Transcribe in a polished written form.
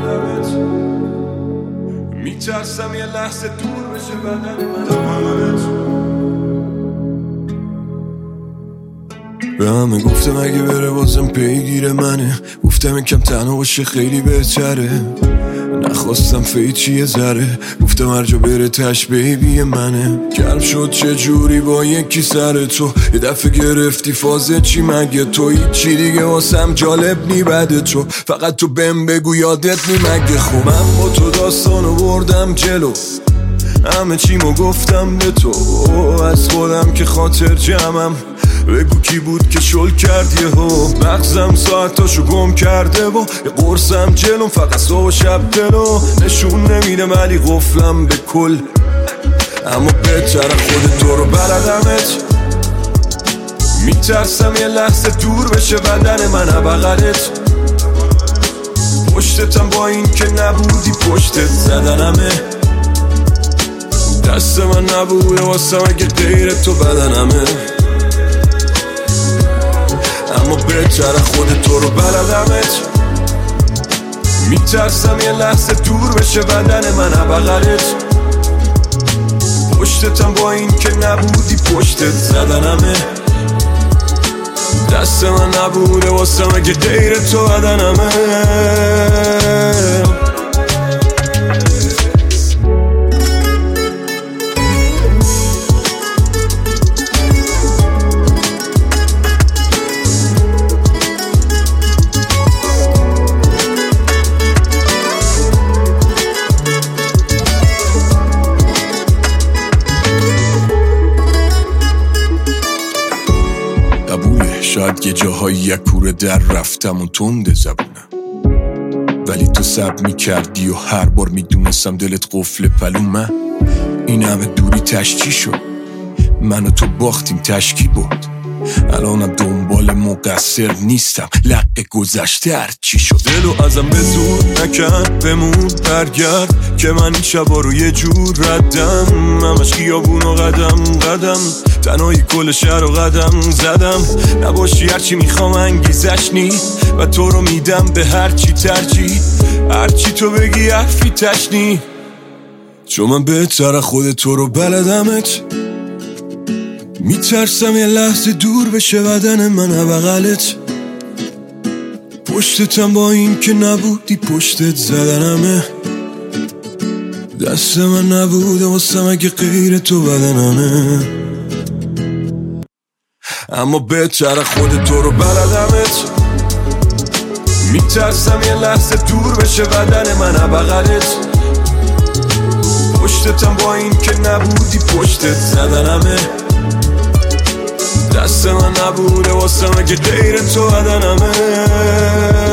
بلدمت، میترسم یه لحظه دور بشه بدن من. به همه گفتم اگه بره بازم پیگیر منه، گفتم یکم تنها باشه خیلی بهتره، نخواستم فیچی ذره، گفتم هر جا بره تش بیبی منه. گرم شد چه جوری با یکی سر تو، یه دفعه گرفتی فازه چی مگه تو، هیچی دیگه واسم جالب نی بده تو، فقط تو بهم بگو یادت نی مگه. خب من با تو داستانو بردم جلو، همه چیمو گفتم به تو، از خودم که خاطر جمعم، بگو کی بود که شل کرد یهو، مغزم ساعتاشو گم کرده و یه قرصم جلوم فقط صبح و شب دلو نشون نمیده ولی قفلم به کل، اما بهتر خود تو رو بلدمت، میترسم یه لحظه دور بشه بدن من بغلت، پشتتم با این که نبودی پشتت زدنمه، دست من نبوده واسم اگه غیر تو بدنمه، اما بهتر خود تو رو بلدمت، میترسم یه لحظه دور بشه بدن من بغلت، پشتتم با این که نبودی پشتت زدنمه، دست من نبوده واسم اگه غیر تو بدنمه. شاید یه جاهایی یک کوره در رفتم و تند زبونم، ولی تو سب میکردی و هر بار میدونستم دلت قفل پلومه. این همه دوری تشکی شد، من و تو باختیم تشکی بود، الانم دنبال مقصر نیستم، لقه گذشته هر چی شد. دلو ازم به زور نکن بمون برگرد که من این شبا رو یه جور ردم، همش خیابون و قدم تنهایی کل شهر رو قدم زدم، نباشی هرچی میخوام انگیزش نی و تو رو میدم به هرچی ترجیح، هرچی تو بگی حرفی تشنی، چون من بهتر خود تو رو بلدمت، میترسم یه لحظه دور بشه بدن من بغلت، پشتتم با این که نبودی پشتت زدنمه، دست من نبوده واسم اگه غیر تو بدنمه، اما بهتر خود تو رو بلدمت، میترسم یه لحظه دور بشه بدن من بغلت، پشتتم با این که نبودی پشتت زدنمه، دست من نبوده واسم اگه غیر تو بدنمه.